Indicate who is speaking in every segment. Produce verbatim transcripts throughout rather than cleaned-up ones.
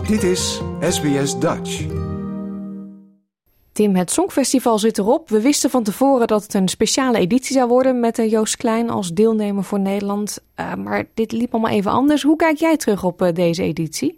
Speaker 1: Dit is S B S Dutch.
Speaker 2: Tim, het Songfestival zit erop. We wisten van tevoren dat het een speciale editie zou worden met Joost Klein als deelnemer voor Nederland. Uh, maar dit liep allemaal even anders. Hoe kijk jij terug op uh, deze editie?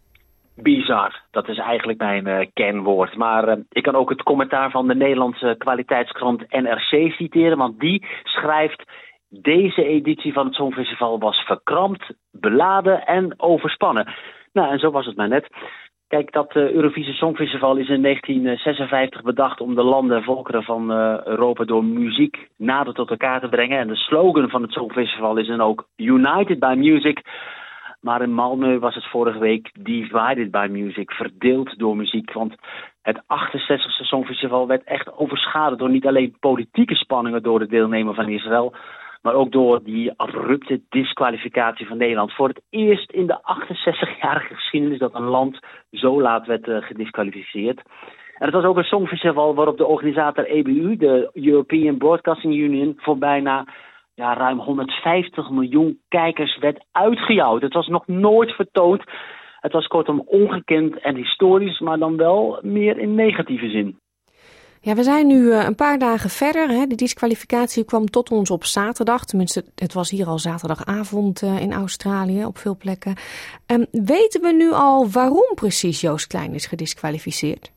Speaker 3: Bizar, dat is eigenlijk mijn uh, kernwoord. Maar uh, ik kan ook het commentaar van de Nederlandse kwaliteitskrant N R C citeren. Want die schrijft: deze editie van het Songfestival was verkrampt, beladen en overspannen. Nou, en zo was het maar net. Kijk, dat uh, Eurovisie Songfestival is in negentien zesenvijftig bedacht om de landen en volkeren van uh, Europa door muziek nader tot elkaar te brengen. En de slogan van het Songfestival is dan ook United by Music. Maar in Malmö was het vorige week Divided by Music, verdeeld door muziek. Want het achtenzestigste Songfestival werd echt overschaduwd door niet alleen politieke spanningen door de deelnemer van Israël, maar ook door die abrupte disqualificatie van Nederland. Voor het eerst in de achtenzestigjarige geschiedenis dat een land zo laat werd uh, gedisqualificeerd. En het was ook een songfestival waarop de organisator E B U, de European Broadcasting Union, voor bijna ja, ruim honderdvijftig miljoen kijkers werd uitgejouwd. Het was nog nooit vertoond. Het was kortom ongekend en historisch, maar dan wel meer in negatieve zin.
Speaker 2: Ja, we zijn nu uh, een paar dagen verder. Hè. De disqualificatie kwam tot ons op zaterdag. Tenminste, het was hier al zaterdagavond uh, in Australië op veel plekken. Um, weten we nu al waarom precies Joost Klein is gedisqualificeerd?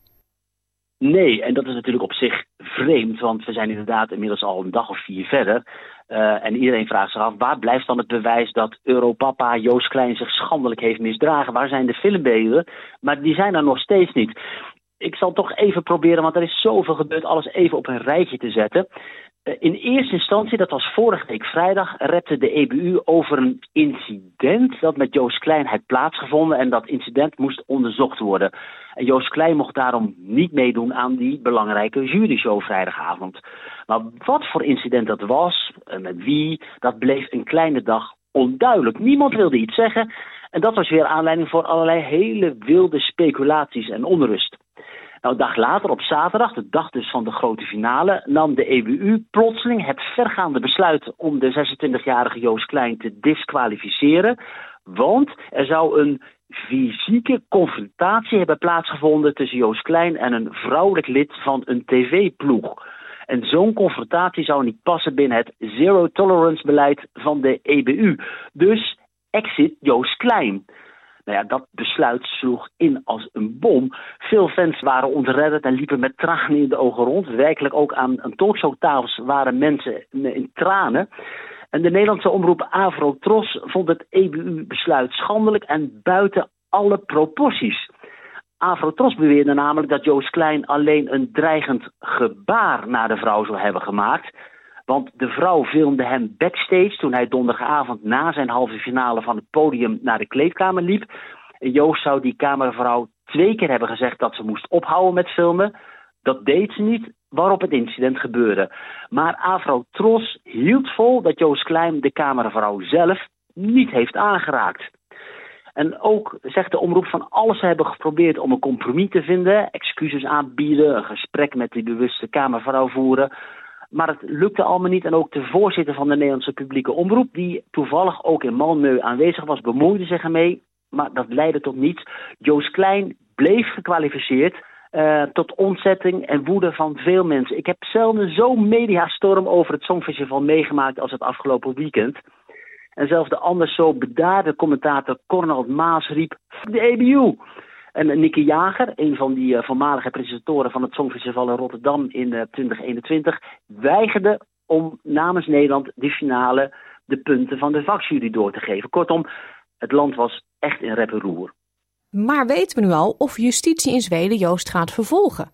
Speaker 3: Nee, en dat is natuurlijk op zich vreemd, want we zijn inderdaad inmiddels al een dag of vier verder. Uh, en iedereen vraagt zich af, waar blijft dan het bewijs dat Europapa Joost Klein zich schandelijk heeft misdragen? Waar zijn de filmbeelden? Maar die zijn er nog steeds niet. Ik zal toch even proberen, want er is zoveel gebeurd, alles even op een rijtje te zetten. In eerste instantie, dat was vorige week vrijdag, repte de E B U over een incident dat met Joost Klein had plaatsgevonden. En dat incident moest onderzocht worden. En Joost Klein mocht daarom niet meedoen aan die belangrijke juryshow vrijdagavond. Maar wat voor incident dat was, met wie, dat bleef een kleine dag onduidelijk. Niemand wilde iets zeggen. En dat was weer aanleiding voor allerlei hele wilde speculaties en onrust. Nou, een dag later, op zaterdag, de dag dus van de grote finale, nam de E B U plotseling het vergaande besluit om de zesentwintigjarige Joost Klein te disqualificeren. Want er zou een fysieke confrontatie hebben plaatsgevonden tussen Joost Klein en een vrouwelijk lid van een tv-ploeg. En zo'n confrontatie zou niet passen binnen het zero tolerance beleid van de E B U. Dus exit Joost Klein. Nou ja, dat besluit sloeg in als een bom. Veel fans waren ontredderd en liepen met tranen in de ogen rond. Werkelijk ook aan, aan talkshowtafels waren mensen in tranen. En de Nederlandse omroep Avrotros vond het E B U-besluit schandelijk en buiten alle proporties. Avrotros beweerde namelijk dat Joost Klein alleen een dreigend gebaar naar de vrouw zou hebben gemaakt. Want de vrouw filmde hem backstage toen hij donderdagavond na zijn halve finale van het podium naar de kleedkamer liep. En Joost zou die cameravrouw twee keer hebben gezegd dat ze moest ophouden met filmen. Dat deed ze niet, waarop het incident gebeurde. Maar Avrotros hield vol dat Joost Klein de cameravrouw zelf niet heeft aangeraakt. En ook zegt de omroep van alles ze hebben geprobeerd om een compromis te vinden. Excuses aanbieden, een gesprek met die bewuste cameravrouw voeren. Maar het lukte allemaal niet en ook de voorzitter van de Nederlandse publieke omroep, die toevallig ook in Malmö aanwezig was, bemoeide zich ermee. Maar dat leidde tot niets. Joost Klein bleef gekwalificeerd uh, tot ontzetting en woede van veel mensen. Ik heb zelden zo'n mediastorm over het Songfestival meegemaakt als het afgelopen weekend. En zelfs de anders zo bedaarde commentator Cornald Maas riep de E B U. En Nicky Jager, een van die uh, voormalige presentatoren van het Songfestival in Rotterdam in uh, twintig eenentwintig, weigerde om namens Nederland de finale de punten van de vakjury door te geven. Kortom, het land was echt in rep en roer.
Speaker 2: Maar weten we nu al of justitie in Zweden Joost gaat vervolgen?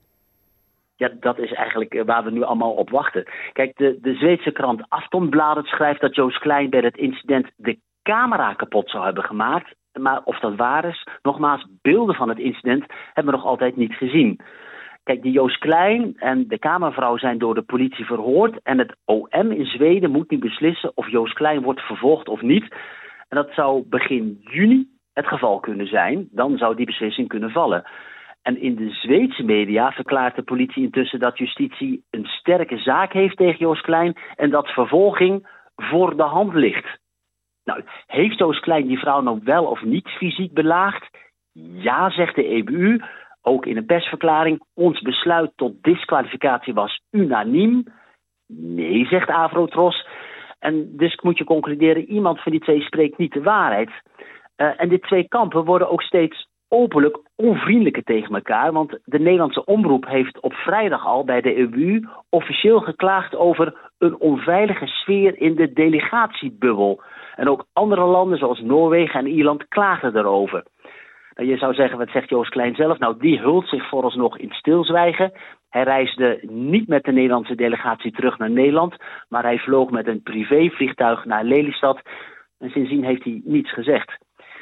Speaker 3: Ja, dat is eigenlijk waar we nu allemaal op wachten. Kijk, de, de Zweedse krant Aftonbladet schrijft dat Joost Klein bij het incident de camera kapot zou hebben gemaakt. Maar of dat waar is, nogmaals, beelden van het incident hebben we nog altijd niet gezien. Kijk, die Joost Klein en de kamervrouw zijn door de politie verhoord. En het O M in Zweden moet nu beslissen of Joost Klein wordt vervolgd of niet. En dat zou begin juni het geval kunnen zijn. Dan zou die beslissing kunnen vallen. En in de Zweedse media verklaart de politie intussen dat justitie een sterke zaak heeft tegen Joost Klein en dat vervolging voor de hand ligt. Nou, heeft Joost Klein die vrouw nou wel of niet fysiek belaagd? Ja, zegt de E B U, ook in een persverklaring. Ons besluit tot disqualificatie was unaniem. Nee, zegt Avrotros. En dus moet je concluderen, iemand van die twee spreekt niet de waarheid. Uh, en de twee kampen worden ook steeds openlijk onvriendelijker tegen elkaar. Want de Nederlandse omroep heeft op vrijdag al bij de E B U officieel geklaagd over een onveilige sfeer in de delegatiebubbel. En ook andere landen zoals Noorwegen en Ierland klaagden erover. Nou, je zou zeggen, wat zegt Joost Klein zelf? Nou, die hult zich vooralsnog in stilzwijgen. Hij reisde niet met de Nederlandse delegatie terug naar Nederland, maar hij vloog met een privévliegtuig naar Lelystad. En sindsdien heeft hij niets gezegd.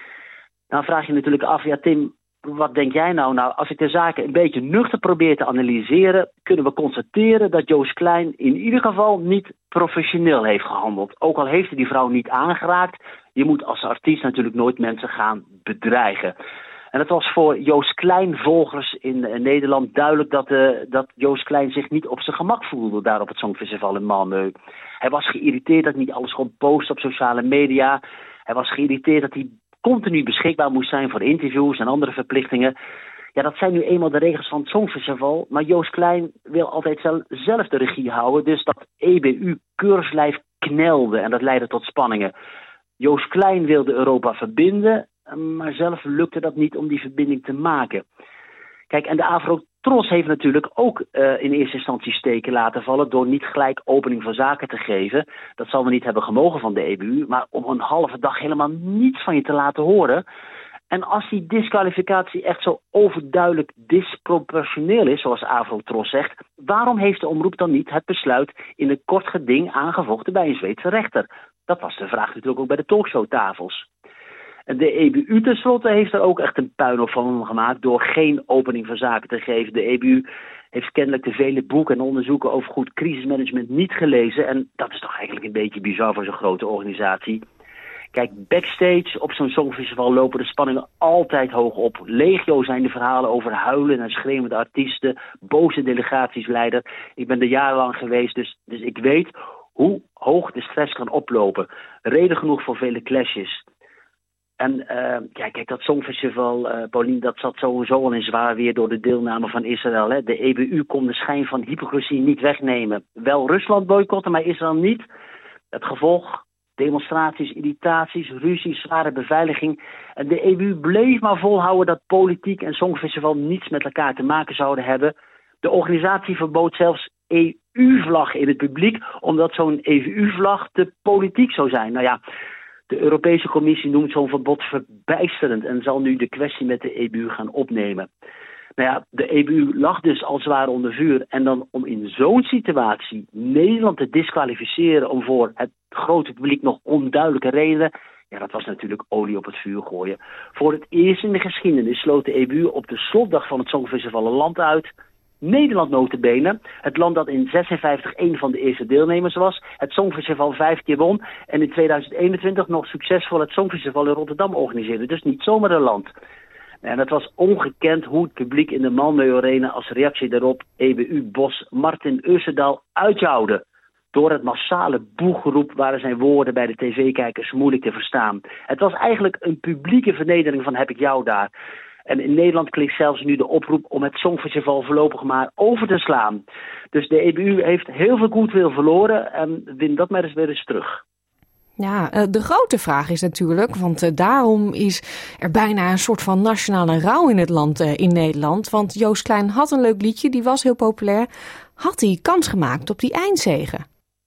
Speaker 3: Nou vraag je natuurlijk af, ja Tim, wat denk jij nou? Nou, als ik de zaken een beetje nuchter probeer te analyseren, kunnen we constateren dat Joost Klein in ieder geval niet professioneel heeft gehandeld. Ook al heeft hij die vrouw niet aangeraakt, je moet als artiest natuurlijk nooit mensen gaan bedreigen. En het was voor Joost Klein volgers in uh, Nederland duidelijk dat, uh, dat Joost Klein zich niet op zijn gemak voelde daar op het Songfestival in Malmö. Hij was geïrriteerd dat niet alles gewoon post op sociale media. Hij was geïrriteerd dat hij continu beschikbaar moest zijn voor interviews en andere verplichtingen. Ja, dat zijn nu eenmaal de regels van het Songfestival. Maar Joost Klein wil altijd zelf de regie houden. Dus dat E B U-keurslijf knelde en dat leidde tot spanningen. Joost Klein wilde Europa verbinden, maar zelf lukte dat niet om die verbinding te maken. Kijk, en de Avrotros heeft natuurlijk ook uh, in eerste instantie steken laten vallen door niet gelijk opening van zaken te geven. Dat zal we niet hebben gemogen van de E B U, maar om een halve dag helemaal niets van je te laten horen. En als die disqualificatie echt zo overduidelijk disproportioneel is, zoals Avrotros zegt, waarom heeft de omroep dan niet het besluit in een kort geding aangevochten bij een Zweedse rechter? Dat was de vraag natuurlijk ook bij de talkshowtafels. En de E B U tenslotte heeft er ook echt een puinhoop van gemaakt door geen opening van zaken te geven. De E B U heeft kennelijk de vele boeken en onderzoeken over goed crisismanagement niet gelezen. En dat is toch eigenlijk een beetje bizar voor zo'n grote organisatie. Kijk, backstage op zo'n songfestival lopen de spanningen altijd hoog op. Legio zijn de verhalen over huilen en schreeuwende artiesten, boze delegatieleider. Ik ben er jarenlang geweest, dus, dus ik weet hoe hoog de stress kan oplopen. Reden genoeg voor vele clashes. En uh, ja, kijk, dat Songfestival, uh, Paulien, dat zat sowieso al in zwaar weer door de deelname van Israël. Hè. De E B U kon de schijn van hypocrisie niet wegnemen. Wel Rusland boycotten, maar Israël niet. Het gevolg, demonstraties, irritaties, ruzies, zware beveiliging. En de E B U bleef maar volhouden dat politiek en Songfestival niets met elkaar te maken zouden hebben. De organisatie verbood zelfs E U-vlaggen in het publiek, omdat zo'n E U-vlag te politiek zou zijn. Nou ja, de Europese Commissie noemt zo'n verbod verbijsterend en zal nu de kwestie met de E B U gaan opnemen. Nou ja, de E B U lag dus al zwaar onder vuur. En dan om in zo'n situatie Nederland te disqualificeren om voor het grote publiek nog onduidelijke redenen, ja, dat was natuurlijk olie op het vuur gooien. Voor het eerst in de geschiedenis sloot de E B U op de slotdag van het Songfestival een land uit. Nederland nota bene, het land dat in zesenvijftig een van de eerste deelnemers was, het Songfestival vijf keer won en in tweeduizend eenentwintig nog succesvol het Songfestival in Rotterdam organiseerde. Dus niet zomaar een land. En het was ongekend hoe het publiek in de Malmö Arena als reactie daarop E B U-bos Martin Österdahl uitjouwde. Door het massale boegeroep waren zijn woorden bij de tv-kijkers moeilijk te verstaan. Het was eigenlijk een publieke vernedering van heb ik jou daar. En in Nederland klinkt zelfs nu de oproep om het Songfestival voorlopig maar over te slaan. Dus de E B U heeft heel veel goodwill verloren en wint dat maar eens weer eens terug.
Speaker 2: Ja, de grote vraag is natuurlijk, want daarom is er bijna een soort van nationale rouw in het land in Nederland. Want Joost Klein had een leuk liedje, die was heel populair. Had hij kans gemaakt op die eindzege?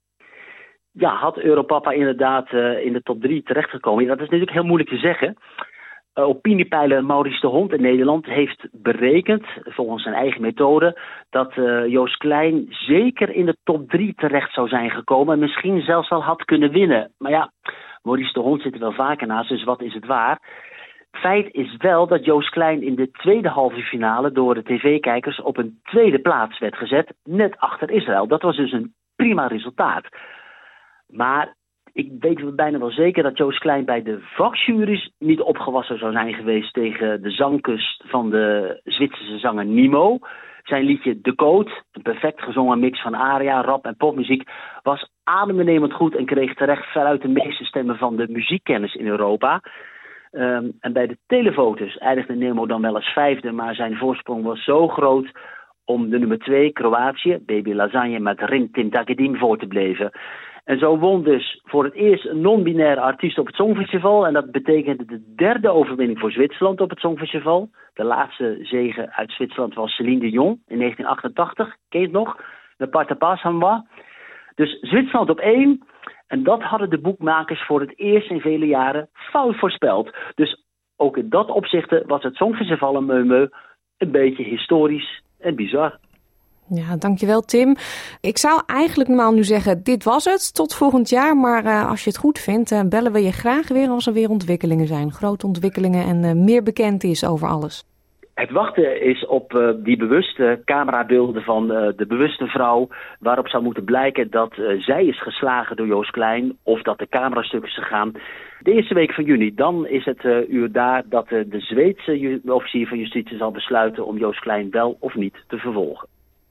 Speaker 3: Ja, had Europapa inderdaad uh, in de top drie terechtgekomen. Ja, dat is natuurlijk heel moeilijk te zeggen. Uh, opiniepeiler Maurice de Hond in Nederland heeft berekend, volgens zijn eigen methode, dat uh, Joost Klein zeker in de top drie terecht zou zijn gekomen en misschien zelfs wel had kunnen winnen. Maar ja, Maurice de Hond zit er wel vaker naast, dus wat is het waar? Feit is wel dat Joost Klein in de tweede halve finale door de tv-kijkers op een tweede plaats werd gezet, net achter Israël. Dat was dus een prima resultaat. Maar ik weet bijna wel zeker dat Joost Klein bij de vakjuries niet opgewassen zou zijn geweest tegen de zangkust van de Zwitserse zanger Nimo. Zijn liedje De Code, een perfect gezongen mix van aria, rap en popmuziek, was adembenemend goed en kreeg terecht veruit de meeste stemmen van de muziekkennis in Europa. Um, en bij de telefoto's eindigde Nemo dan wel als vijfde, maar zijn voorsprong was zo groot om de nummer twee, Kroatië, Baby Lasagne met Rin Tin Takedim voor te blijven. En zo won dus voor het eerst een non-binaire artiest op het Songfestival. En dat betekende de derde overwinning voor Zwitserland op het Songfestival. De laatste zege uit Zwitserland was Céline Dion in negentien achtentachtig. Ken je het nog? De Partapaz Hamwa. Dus Zwitserland op één. En dat hadden de boekmakers voor het eerst in vele jaren fout voorspeld. Dus ook in dat opzichte was het Songfestival een meumeu een beetje historisch en bizar.
Speaker 2: Ja, dankjewel Tim. Ik zou eigenlijk normaal nu zeggen, dit was het, tot volgend jaar. Maar uh, als je het goed vindt, uh, bellen we je graag weer als er weer ontwikkelingen zijn. Grote ontwikkelingen en uh, meer bekend is over alles.
Speaker 3: Het wachten is op uh, die bewuste camerabeelden van uh, de bewuste vrouw, waarop zou moeten blijken dat uh, zij is geslagen door Joost Klein of dat de camerastuk is gegaan. De eerste week van juni, dan is het uh, uur daar dat uh, de Zweedse ju- officier van justitie zal besluiten om Joost Klein wel of niet te vervolgen.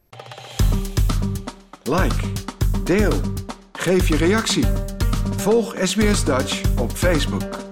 Speaker 1: Like, deel, geef je reactie. Volg S B S Dutch op Facebook.